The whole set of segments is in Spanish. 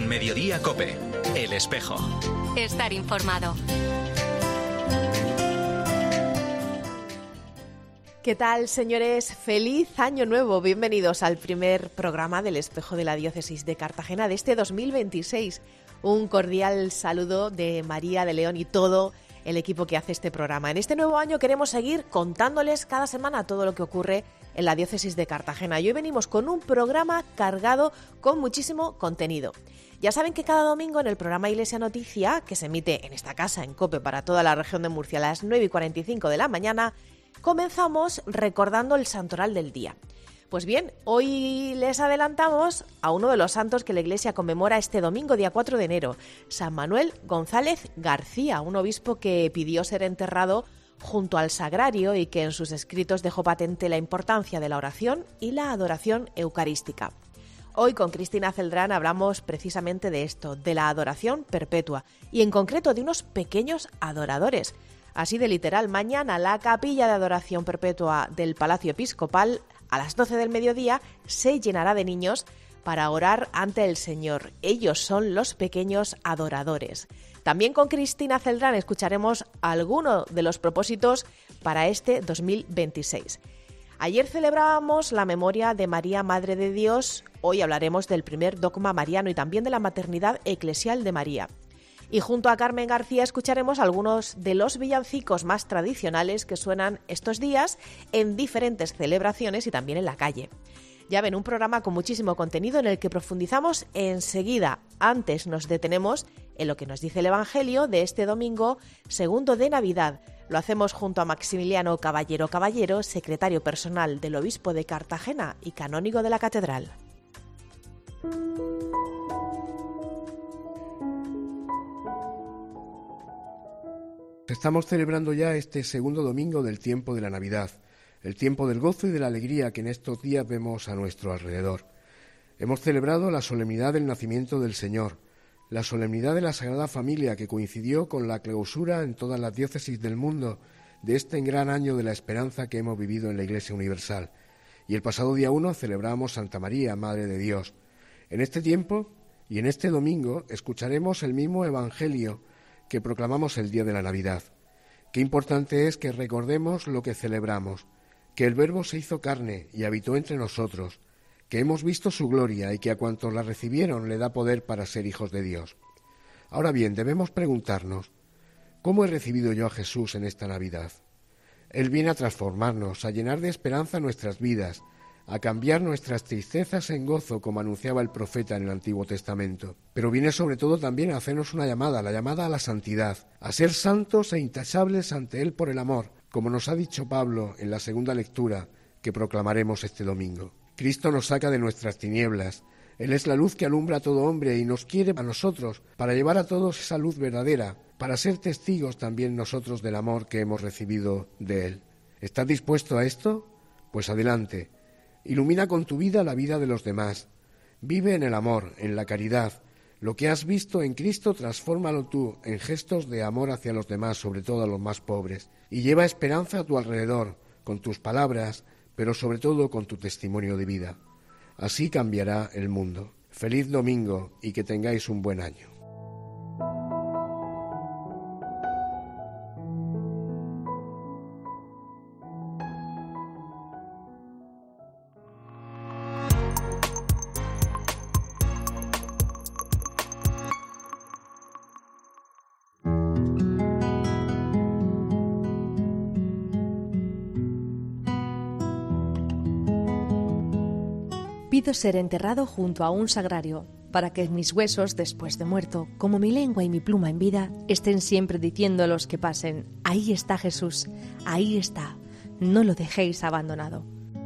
En Mediodía COPE, El Espejo. Estar informado. ¿Qué tal, señores? ¡Feliz Año Nuevo! Bienvenidos al primer programa del Espejo de la Diócesis de Cartagena de este 2026. Un cordial saludo de María de León y todo el equipo que hace este programa. En este nuevo año queremos seguir contándoles cada semana todo lo que ocurre en la Diócesis de Cartagena. Y hoy venimos con un programa cargado con muchísimo contenido. Ya saben que cada domingo en el programa Iglesia Noticia, que se emite en esta casa, en COPE, para toda la región de Murcia a las 9:45 de la mañana, comenzamos recordando el santoral del día. Pues bien, hoy les adelantamos a uno de los santos que la Iglesia conmemora este domingo, día 4 de enero, San Manuel González García, un obispo que pidió ser enterrado junto al sagrario y que en sus escritos dejó patente la importancia de la oración y la adoración eucarística. Hoy con Cristina Celdrán hablamos precisamente de esto, de la adoración perpetua y en concreto de unos pequeños adoradores. Así de literal, mañana la capilla de adoración perpetua del Palacio Episcopal a las 12 del mediodía se llenará de niños para orar ante el Señor. Ellos son los pequeños adoradores. También con Cristina Celdrán escucharemos algunos de los propósitos para este 2026. Ayer celebrábamos la memoria de María, Madre de Dios. Hoy hablaremos del primer dogma mariano y también de la maternidad eclesial de María. Y junto a Carmen García escucharemos algunos de los villancicos más tradicionales que suenan estos días en diferentes celebraciones y también en la calle. Ya ven, un programa con muchísimo contenido en el que profundizamos enseguida. Antes nos detenemos en lo que nos dice el Evangelio de este domingo segundo de Navidad. Lo hacemos junto a Maximiliano Caballero, secretario personal del obispo de Cartagena y canónigo de la catedral. Estamos celebrando ya este segundo domingo del tiempo de la Navidad, el tiempo del gozo y de la alegría que en estos días vemos a nuestro alrededor. Hemos celebrado la solemnidad del nacimiento del Señor, la solemnidad de la Sagrada Familia que coincidió con la clausura en todas las diócesis del mundo de este gran año de la esperanza que hemos vivido en la Iglesia Universal. Y el pasado día 1 celebramos Santa María, Madre de Dios. En este tiempo y en este domingo escucharemos el mismo Evangelio que proclamamos el día de la Navidad. Qué importante es que recordemos lo que celebramos, que el Verbo se hizo carne y habitó entre nosotros, que hemos visto su gloria y que a cuantos la recibieron le da poder para ser hijos de Dios. Ahora bien, debemos preguntarnos, ¿cómo he recibido yo a Jesús en esta Navidad? Él viene a transformarnos, a llenar de esperanza nuestras vidas, a cambiar nuestras tristezas en gozo, como anunciaba el profeta en el Antiguo Testamento. Pero viene sobre todo también a hacernos una llamada, la llamada a la santidad, a ser santos e intachables ante Él por el amor, como nos ha dicho Pablo en la segunda lectura que proclamaremos este domingo. Cristo nos saca de nuestras tinieblas. Él es la luz que alumbra a todo hombre y nos quiere a nosotros para llevar a todos esa luz verdadera, para ser testigos también nosotros del amor que hemos recibido de Él. ¿Estás dispuesto a esto? Pues adelante. Ilumina con tu vida la vida de los demás. Vive en el amor, en la caridad. Lo que has visto en Cristo, transfórmalo tú en gestos de amor hacia los demás, sobre todo a los más pobres. Y lleva esperanza a tu alrededor, con tus palabras, pero sobre todo con tu testimonio de vida. Así cambiará el mundo. Feliz domingo y que tengáis un buen año. Pido ser enterrado junto a un sagrario, para que mis huesos, después de muerto, como mi lengua y mi pluma en vida, estén siempre diciendo a los que pasen: ahí está Jesús, ahí está, no lo dejéis abandonado.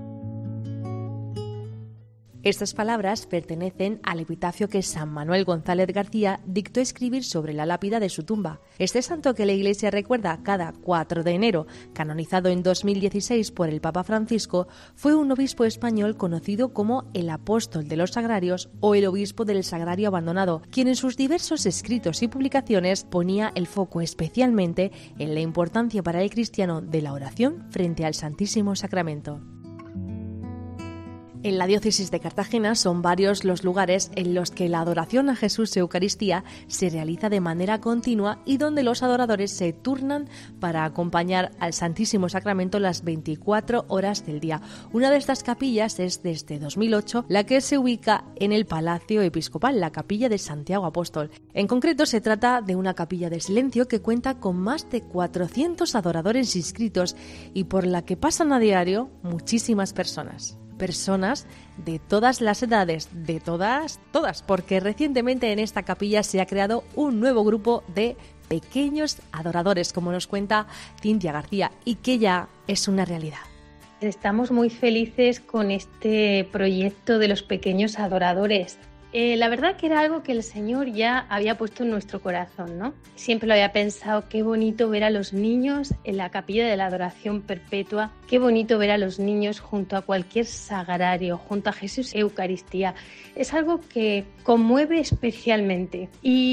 Estas palabras pertenecen al epitafio que San Manuel González García dictó escribir sobre la lápida de su tumba. Este santo que la Iglesia recuerda cada 4 de enero, canonizado en 2016 por el Papa Francisco, fue un obispo español conocido como el apóstol de los sagrarios o el obispo del sagrario abandonado, quien en sus diversos escritos y publicaciones ponía el foco especialmente en la importancia para el cristiano de la oración frente al Santísimo Sacramento. En la diócesis de Cartagena son varios los lugares en los que la adoración a Jesús Eucaristía se realiza de manera continua y donde los adoradores se turnan para acompañar al Santísimo Sacramento las 24 horas del día. Una de estas capillas es desde 2008 la que se ubica en el Palacio Episcopal, la Capilla de Santiago Apóstol. En concreto se trata de una capilla de silencio que cuenta con más de 400 adoradores inscritos y por la que pasan a diario muchísimas personas de todas las edades, de todas, porque recientemente en esta capilla se ha creado un nuevo grupo de pequeños adoradores, como nos cuenta Cintia García, y que ya es una realidad. Estamos muy felices con este proyecto de los pequeños adoradores. La verdad que era algo que el Señor ya había puesto en nuestro corazón, ¿no? Siempre lo había pensado, qué bonito ver a los niños en la capilla de la adoración perpetua, qué bonito ver a los niños junto a cualquier sagrario, junto a Jesús Eucaristía. Es algo que conmueve especialmente.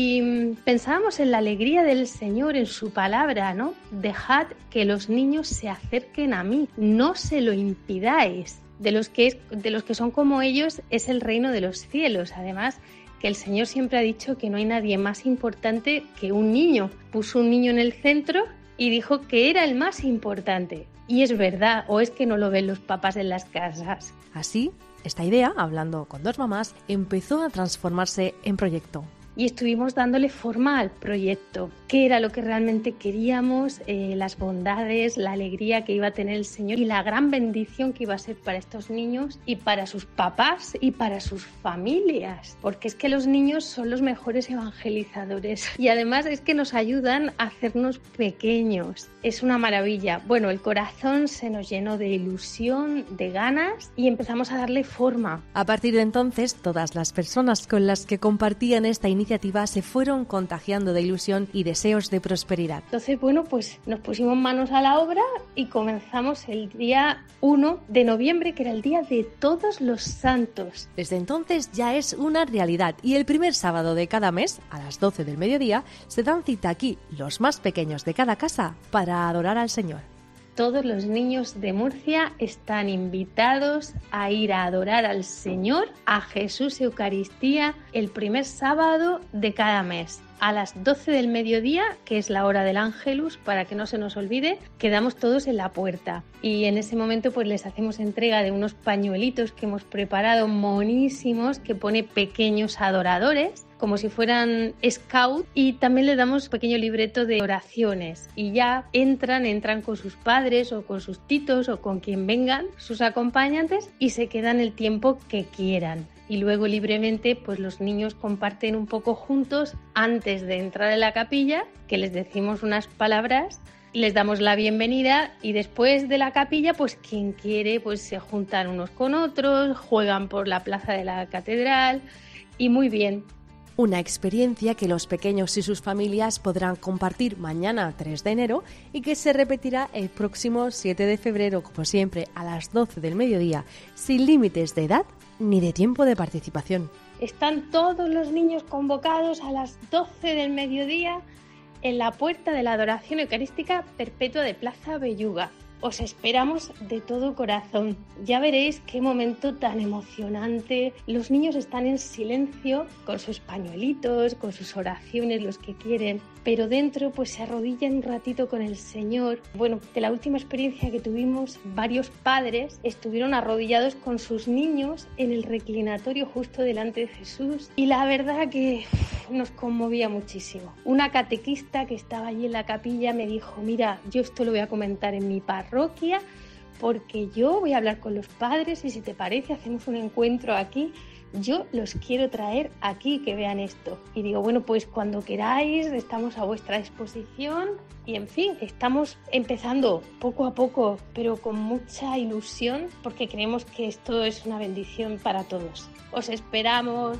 Y pensábamos en la alegría del Señor, en su palabra, ¿no? Dejad que los niños se acerquen a mí, no se lo impidáis. De los que son como ellos es el reino de los cielos. Además, que el Señor siempre ha dicho que no hay nadie más importante que un niño. Puso un niño en el centro y dijo que era el más importante. Y es verdad, o es que no lo ven los papás en las casas. Así, esta idea, hablando con dos mamás, empezó a transformarse en proyecto. Y estuvimos dándole forma al proyecto, qué era lo que realmente queríamos, las bondades, la alegría que iba a tener el Señor y la gran bendición que iba a ser para estos niños y para sus papás y para sus familias, porque es que los niños son los mejores evangelizadores y además es que nos ayudan a hacernos pequeños. Es una maravilla. Bueno, el corazón se nos llenó de ilusión, de ganas y empezamos a darle forma. A partir de entonces, todas las personas con las que compartían esta iniciativa se fueron contagiando de ilusión y deseos de prosperidad. Entonces, bueno, pues nos pusimos manos a la obra y comenzamos el día 1 de noviembre, que era el Día de Todos los Santos. Desde entonces ya es una realidad y el primer sábado de cada mes, a las 12 del mediodía, se dan cita aquí los más pequeños de cada casa para adorar al Señor. Todos los niños de Murcia están invitados a ir a adorar al Señor, a Jesús Eucaristía, el primer sábado de cada mes. A las 12 del mediodía, que es la hora del Ángelus, para que no se nos olvide, quedamos todos en la puerta. Y en ese momento pues les hacemos entrega de unos pañuelitos que hemos preparado monísimos, que pone pequeños adoradores, como si fueran scout, y también le damos un pequeño libreto de oraciones y ya entran con sus padres o con sus titos o con quien vengan, sus acompañantes, y se quedan el tiempo que quieran. Y luego libremente pues los niños comparten un poco juntos antes de entrar en la capilla, que les decimos unas palabras, les damos la bienvenida y después de la capilla pues quien quiere pues se juntan unos con otros, juegan por la plaza de la catedral y muy bien. Una experiencia que los pequeños y sus familias podrán compartir mañana 3 de enero y que se repetirá el próximo 7 de febrero, como siempre, a las 12 del mediodía, sin límites de edad ni de tiempo de participación. Están todos los niños convocados a las 12 del mediodía en la puerta de la adoración eucarística perpetua de Plaza Belluga. Os esperamos de todo corazón. Ya veréis qué momento tan emocionante. Los niños están en silencio con sus pañuelitos, con sus oraciones, los que quieren, pero dentro pues se arrodillan un ratito con el Señor. Bueno, de la última experiencia que tuvimos, varios padres estuvieron arrodillados con sus niños en el reclinatorio justo delante de Jesús y la verdad que nos conmovía muchísimo. Una catequista que estaba allí en la capilla me dijo, mira, yo esto lo voy a comentar en mi parroquia porque yo voy a hablar con los padres y si te parece hacemos un encuentro aquí, yo los quiero traer aquí que vean esto. Y digo, bueno, pues cuando queráis estamos a vuestra disposición y en fin, estamos empezando poco a poco pero con mucha ilusión porque creemos que esto es una bendición para todos. Os esperamos.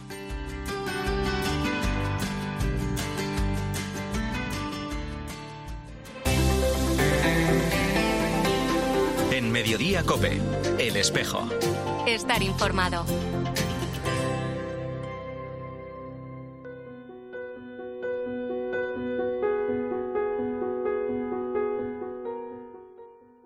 En Mediodía COPE, El Espejo. Estar informado. En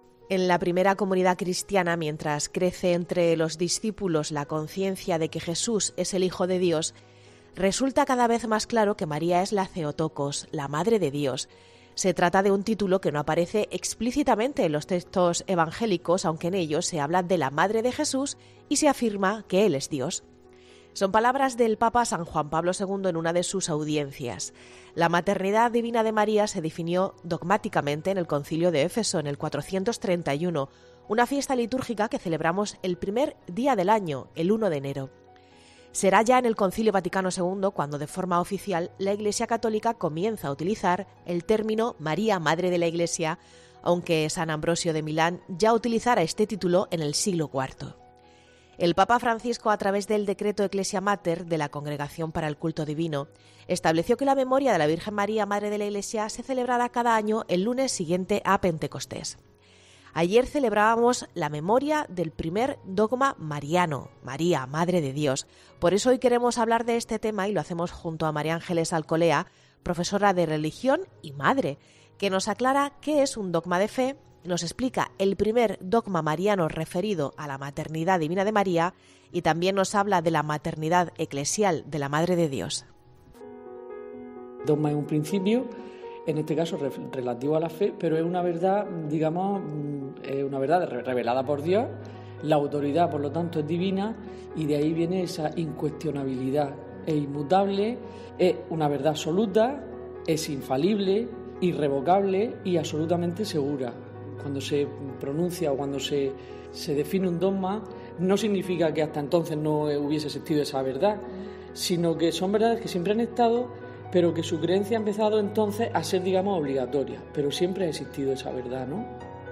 la primera comunidad cristiana, mientras crece entre los discípulos la conciencia de que Jesús es el Hijo de Dios, resulta cada vez más claro que María es la Theotokos, la Madre de Dios. Se trata de un título que no aparece explícitamente en los textos evangélicos, aunque en ellos se habla de la Madre de Jesús y se afirma que Él es Dios. Son palabras del Papa San Juan Pablo II en una de sus audiencias. La maternidad divina de María se definió dogmáticamente en el Concilio de Éfeso en el 431, una fiesta litúrgica que celebramos el primer día del año, el 1 de enero. Será ya en el Concilio Vaticano II cuando de forma oficial la Iglesia Católica comienza a utilizar el término María, Madre de la Iglesia, aunque San Ambrosio de Milán ya utilizara este título en el siglo IV. El Papa Francisco, a través del decreto Ecclesia Mater de la Congregación para el Culto Divino, estableció que la memoria de la Virgen María, Madre de la Iglesia, se celebrará cada año el lunes siguiente a Pentecostés. Ayer celebrábamos la memoria del primer dogma mariano, María, Madre de Dios. Por eso hoy queremos hablar de este tema y lo hacemos junto a María Ángeles Alcolea, profesora de religión y madre, que nos aclara qué es un dogma de fe, nos explica el primer dogma mariano referido a la maternidad divina de María y también nos habla de la maternidad eclesial de la Madre de Dios. Dogma es un principio, en este caso relativo a la fe, pero es una verdad, digamos, es una verdad revelada por Dios. La autoridad, por lo tanto, es divina y de ahí viene esa incuestionabilidad. Es inmutable, es una verdad absoluta, es infalible, irrevocable y absolutamente segura. Cuando se pronuncia o cuando se define un dogma, no significa que hasta entonces no hubiese existido esa verdad, sino que son verdades que siempre han estado, pero que su creencia ha empezado entonces a ser, digamos, obligatoria. Pero siempre ha existido esa verdad, ¿no?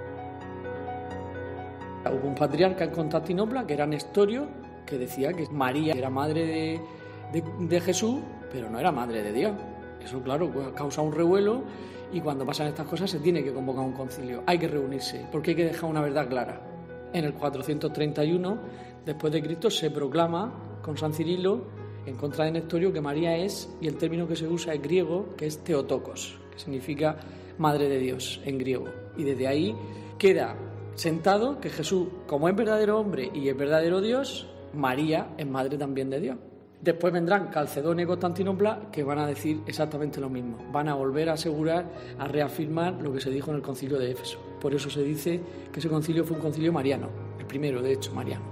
Hubo un patriarca en Constantinopla, que era Nestorio, que decía que María era madre de Jesús, pero no era madre de Dios. Eso, claro, causa un revuelo y cuando pasan estas cosas se tiene que convocar un concilio. Hay que reunirse, porque hay que dejar una verdad clara. En el 431, después de Cristo, se proclama con San Cirilo, en contra de Nestorio, que María es, y el término que se usa es griego, que es Theotokos, que significa Madre de Dios en griego. Y desde ahí queda sentado que Jesús, como es verdadero hombre y es verdadero Dios, María es madre también de Dios. Después vendrán Calcedonia y Constantinopla, que van a decir exactamente lo mismo. Van a volver a asegurar, a reafirmar lo que se dijo en el concilio de Éfeso. Por eso se dice que ese concilio fue un concilio mariano, el primero, de hecho, mariano.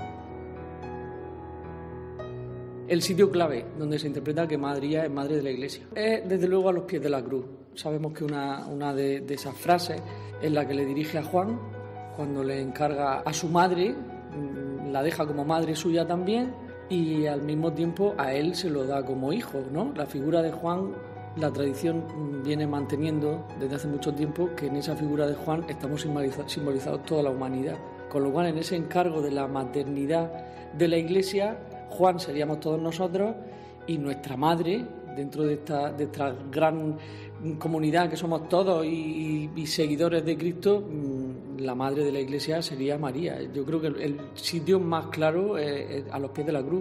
El sitio clave donde se interpreta que María es madre de la Iglesia es, desde luego, a los pies de la cruz. Sabemos que una de esas frases es la que le dirige a Juan cuando le encarga a su madre, la deja como madre suya también, y al mismo tiempo a él se lo da como hijo, ¿no? La figura de Juan, la tradición viene manteniendo desde hace mucho tiempo que en esa figura de Juan estamos simbolizados toda la humanidad. Con lo cual, en ese encargo de la maternidad de la Iglesia, Juan seríamos todos nosotros y nuestra madre, dentro de esta gran comunidad que somos todos y seguidores de Cristo, la madre de la Iglesia sería María. Yo creo que el sitio más claro es a los pies de la cruz.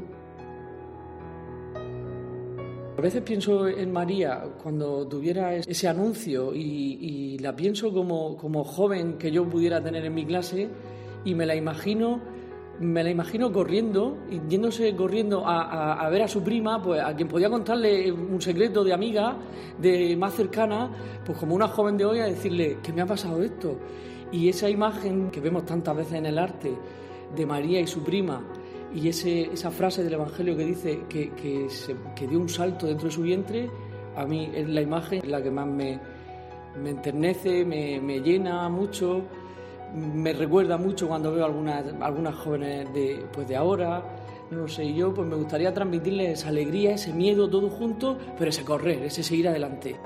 A veces pienso en María cuando tuviera ese anuncio y la pienso como joven que yo pudiera tener en mi clase y me la imagino corriendo, yéndose corriendo a ver a su prima, pues a quien podía contarle un secreto de amiga, de más cercana, pues como una joven de hoy, a decirle que me ha pasado esto. Y esa imagen que vemos tantas veces en el arte de María y su prima, y esa frase del Evangelio que dice que dio un salto dentro de su vientre, a mí es la imagen la que más me enternece, me llena mucho. Me recuerda mucho cuando veo algunas jóvenes de ahora, no sé, yo pues me gustaría transmitirles esa alegría, ese miedo, todo junto, pero ese correr, ese seguir adelante.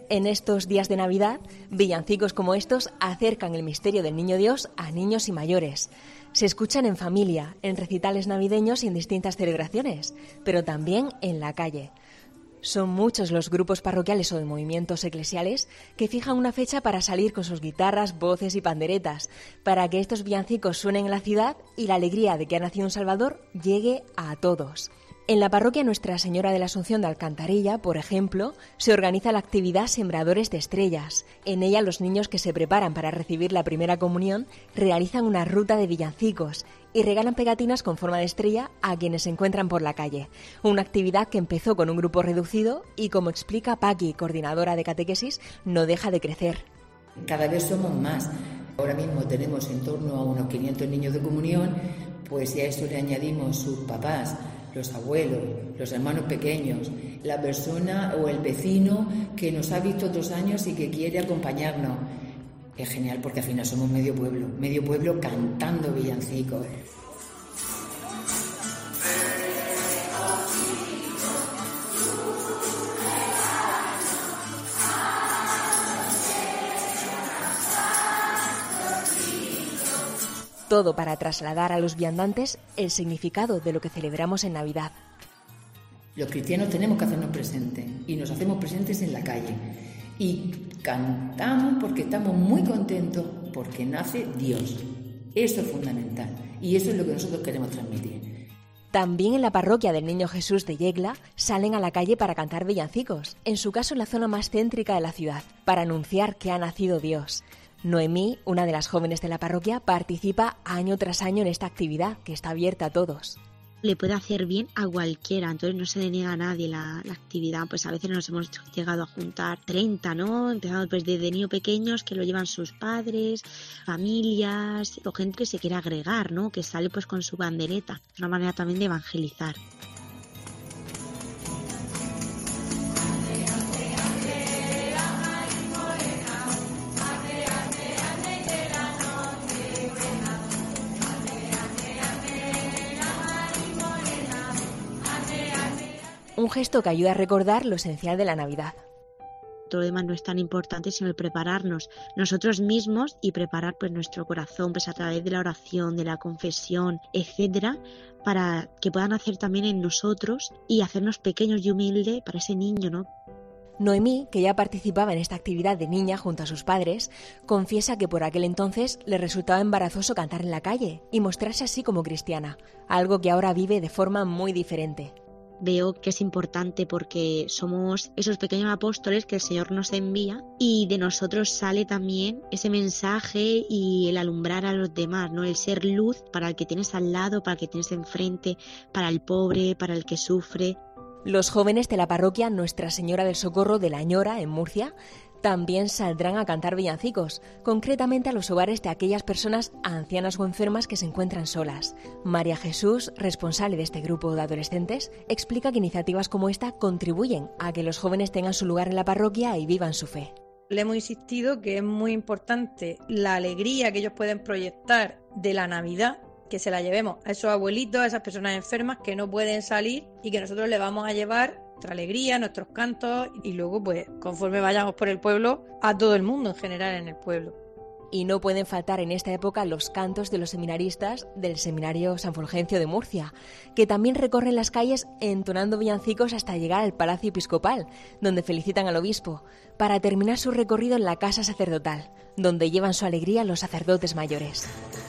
En estos días de Navidad, villancicos como estos acercan el misterio del Niño Dios a niños y mayores. Se escuchan en familia, en recitales navideños y en distintas celebraciones, pero también en la calle. Son muchos los grupos parroquiales o de movimientos eclesiales que fijan una fecha para salir con sus guitarras, voces y panderetas, para que estos villancicos suenen en la ciudad y la alegría de que ha nacido un Salvador llegue a todos. En la parroquia Nuestra Señora de la Asunción de Alcantarilla, por ejemplo, se organiza la actividad Sembradores de Estrellas. En ella los niños que se preparan para recibir la primera comunión realizan una ruta de villancicos y regalan pegatinas con forma de estrella a quienes se encuentran por la calle. Una actividad que empezó con un grupo reducido y, como explica Paqui, coordinadora de catequesis, no deja de crecer. Cada vez somos más. Ahora mismo tenemos en torno a unos 500 niños de comunión, pues si a esto le añadimos sus papás, los abuelos, los hermanos pequeños, la persona o el vecino que nos ha visto 2 años y que quiere acompañarnos. Es genial porque al final somos medio pueblo cantando villancicos. Todo para trasladar a los viandantes el significado de lo que celebramos en Navidad. Los cristianos tenemos que hacernos presentes y nos hacemos presentes en la calle. Y cantamos porque estamos muy contentos porque nace Dios. Eso es fundamental y eso es lo que nosotros queremos transmitir. También en la parroquia del Niño Jesús de Yegla salen a la calle para cantar villancicos, en su caso en la zona más céntrica de la ciudad, para anunciar que ha nacido Dios. Noemí, una de las jóvenes de la parroquia, participa año tras año en esta actividad que está abierta a todos. Le puede hacer bien a cualquiera, entonces no se le niega a nadie la actividad. Pues a veces nos hemos llegado a juntar 30, ¿no? Empezando pues desde niños pequeños que lo llevan sus padres, familias, o gente que se quiere agregar, ¿no? Que sale pues con su bandereta. Una manera también de evangelizar. Un gesto que ayuda a recordar lo esencial de la Navidad. Todo lo demás no es tan importante, sino el prepararnos nosotros mismos y preparar pues nuestro corazón pues a través de la oración, de la confesión, etcétera, para que puedan hacer también en nosotros y hacernos pequeños y humildes para ese niño, ¿no? Noemí, que ya participaba en esta actividad de niña junto a sus padres, confiesa que por aquel entonces le resultaba embarazoso cantar en la calle y mostrarse así como cristiana, algo que ahora vive de forma muy diferente. Veo que es importante porque somos esos pequeños apóstoles que el Señor nos envía y de nosotros sale también ese mensaje y el alumbrar a los demás, ¿no? El ser luz para el que tienes al lado, para el que tienes enfrente, para el pobre, para el que sufre. Los jóvenes de la parroquia Nuestra Señora del Socorro de La Ñora, en Murcia, también saldrán a cantar villancicos, concretamente a los hogares de aquellas personas ancianas o enfermas que se encuentran solas. María Jesús, responsable de este grupo de adolescentes, explica que iniciativas como esta contribuyen a que los jóvenes tengan su lugar en la parroquia y vivan su fe. Le hemos insistido que es muy importante la alegría que ellos pueden proyectar de la Navidad, que se la llevemos a esos abuelitos, a esas personas enfermas que no pueden salir y que nosotros le vamos a llevar nuestra alegría, nuestros cantos y luego pues conforme vayamos por el pueblo a todo el mundo en general en el pueblo. Y no pueden faltar en esta época los cantos de los seminaristas del Seminario San Fulgencio de Murcia, que también recorren las calles entonando villancicos hasta llegar al Palacio Episcopal, donde felicitan al obispo, para terminar su recorrido en la casa sacerdotal, donde llevan su alegría los sacerdotes mayores.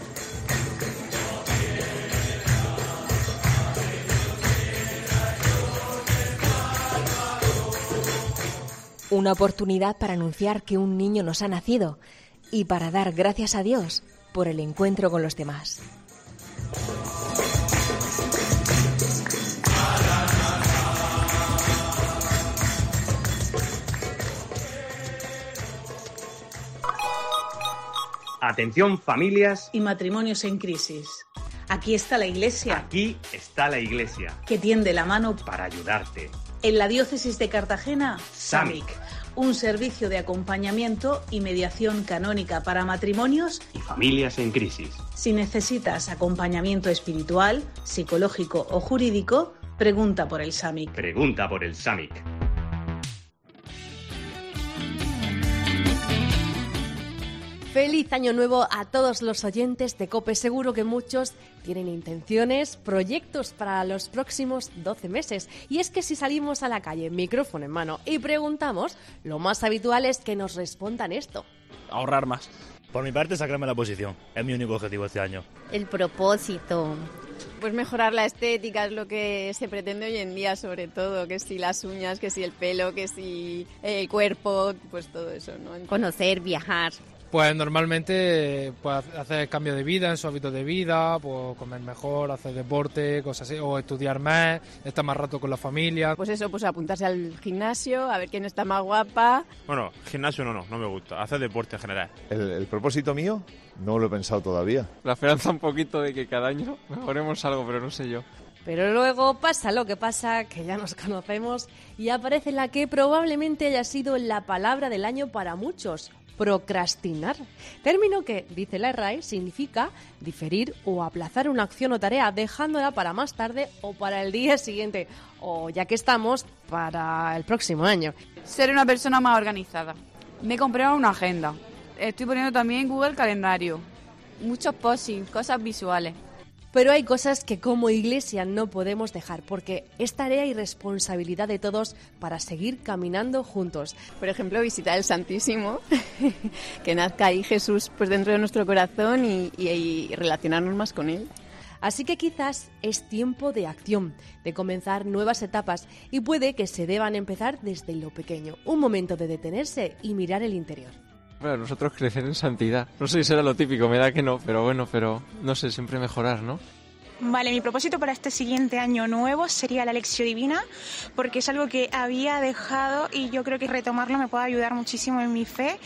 Una oportunidad para anunciar que un niño nos ha nacido y para dar gracias a Dios por el encuentro con los demás. Atención, familias y matrimonios en crisis. Aquí está la Iglesia. Aquí está la Iglesia. Que tiende la mano para ayudarte. En la diócesis de Cartagena, SAMIC, un servicio de acompañamiento y mediación canónica para matrimonios y familias en crisis. Si necesitas acompañamiento espiritual, psicológico o jurídico, pregunta por el SAMIC. Pregunta por el SAMIC. Feliz año nuevo a todos los oyentes de COPE. Seguro que muchos tienen intenciones, proyectos para los próximos 12 meses. Y es que si salimos a la calle, micrófono en mano, y preguntamos, lo más habitual es que nos respondan esto. Ahorrar más. Por mi parte, sacarme la posición. Es mi único objetivo este año. El propósito. Pues mejorar la estética es lo que se pretende hoy en día, sobre todo, que si las uñas, que si el pelo, que si el cuerpo, pues todo eso, ¿no? Conocer, viajar. Pues normalmente pues hacer cambio de vida en su hábito de vida, pues comer mejor, hacer deporte, cosas así, o estudiar más, estar más rato con la familia. Pues eso, pues apuntarse al gimnasio, a ver quién está más guapa. Bueno, gimnasio no me gusta, hacer deporte en general. El propósito mío no lo he pensado todavía. La esperanza un poquito de que cada año mejoremos algo, pero no sé yo. Pero luego pasa lo que pasa, que ya nos conocemos, y aparece la que probablemente haya sido la palabra del año para muchos: procrastinar. Término que, dice la RAE, significa diferir o aplazar una acción o tarea dejándola para más tarde o para el día siguiente, o ya que estamos, para el próximo año. Ser una persona más organizada. Me compré una agenda. Estoy poniendo también Google Calendario. Muchos postings, cosas visuales. Pero hay cosas que como Iglesia no podemos dejar, porque es tarea y responsabilidad de todos para seguir caminando juntos. Por ejemplo, visitar el Santísimo, que nazca ahí Jesús pues dentro de nuestro corazón y relacionarnos más con Él. Así que quizás es tiempo de acción, de comenzar nuevas etapas, y puede que se deban empezar desde lo pequeño, un momento de detenerse y mirar el interior. Bueno, nosotros crecer en santidad. No sé si será lo típico, me da que no, pero bueno, no sé, siempre mejorar, ¿no? Vale, mi propósito para este siguiente año nuevo sería la Lección Divina, porque es algo que había dejado y yo creo que retomarlo me puede ayudar muchísimo en mi fe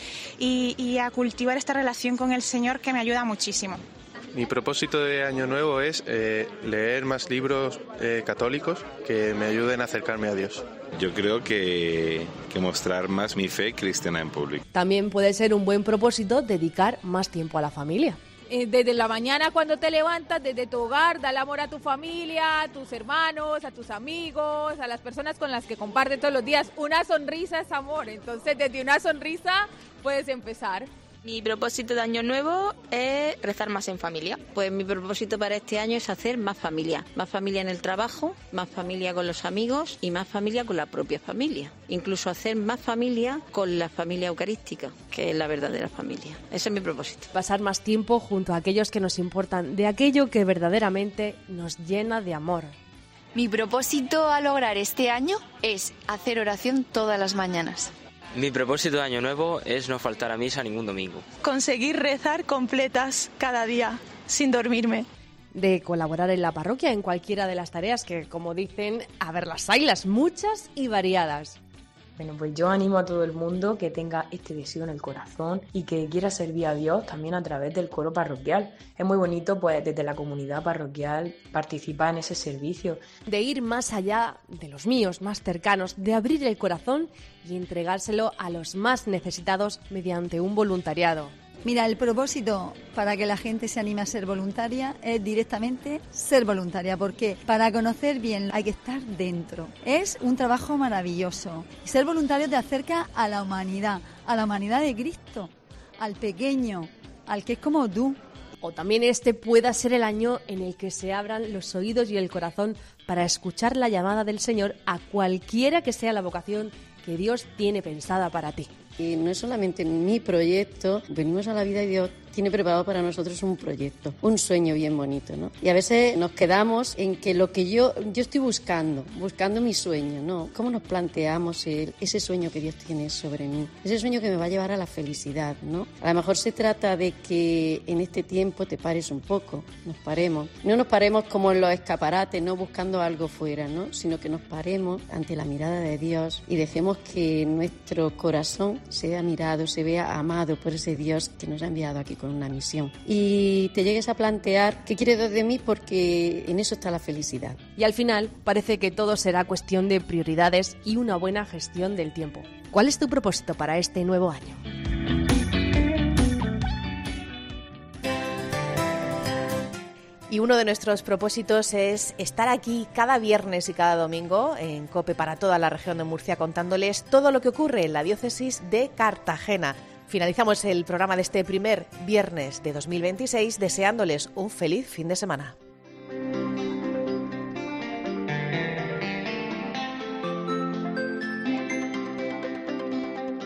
y a cultivar esta relación con el Señor, que me ayuda muchísimo. Mi propósito de año nuevo es leer más libros católicos que me ayuden a acercarme a Dios. Yo creo que mostrar más mi fe cristiana en público. También puede ser un buen propósito dedicar más tiempo a la familia. Desde la mañana cuando te levantas, desde tu hogar, dale amor a tu familia, a tus hermanos, a tus amigos, a las personas con las que compartes todos los días. Una sonrisa es amor, entonces desde una sonrisa puedes empezar. Mi propósito de año nuevo es rezar más en familia. Pues mi propósito para este año es hacer más familia en el trabajo, más familia con los amigos y más familia con la propia familia. Incluso hacer más familia con la familia eucarística, que es la verdadera familia. Ese es mi propósito. Pasar más tiempo junto a aquellos que nos importan, de aquello que verdaderamente nos llena de amor. Mi propósito a lograr este año es hacer oración todas las mañanas. Mi propósito de año nuevo es no faltar a misa ningún domingo. Conseguir rezar completas cada día, sin dormirme. De colaborar en la parroquia en cualquiera de las tareas que, como dicen, a ver, las hay, las muchas y variadas. Bueno, pues yo animo a todo el mundo que tenga este deseo en el corazón y que quiera servir a Dios también a través del coro parroquial. Es muy bonito, pues, desde la comunidad parroquial participar en ese servicio. De ir más allá de los míos, más cercanos, de abrir el corazón y entregárselo a los más necesitados mediante un voluntariado. Mira, el propósito para que la gente se anime a ser voluntaria es directamente ser voluntaria, porque para conocer bien hay que estar dentro. Es un trabajo maravilloso. Ser voluntario te acerca a la humanidad de Cristo, al pequeño, al que es como tú. O también este pueda ser el año en el que se abran los oídos y el corazón para escuchar la llamada del Señor a cualquiera que sea la vocación que Dios tiene pensada para ti. Y no es solamente mi proyecto, venimos a la vida y Dios tiene preparado para nosotros un proyecto, un sueño bien bonito, ¿no? Y a veces nos quedamos en que lo que yo estoy buscando mi sueño, ¿no? ¿Cómo nos planteamos ese sueño que Dios tiene sobre mí? Ese sueño que me va a llevar a la felicidad, ¿no? A lo mejor se trata de que en este tiempo te pares un poco, nos paremos. No nos paremos como en los escaparates, no buscando algo fuera, ¿no? Sino que nos paremos ante la mirada de Dios y dejemos que nuestro corazón sea mirado, se vea amado por ese Dios que nos ha enviado aquí con una misión. Y te llegues a plantear qué quiere Dios de mí, porque en eso está la felicidad. Y al final parece que todo será cuestión de prioridades y una buena gestión del tiempo. ¿Cuál es tu propósito para este nuevo año? Y uno de nuestros propósitos es estar aquí cada viernes y cada domingo en COPE para toda la región de Murcia, contándoles todo lo que ocurre en la diócesis de Cartagena. Finalizamos el programa de este primer viernes de 2026 deseándoles un feliz fin de semana.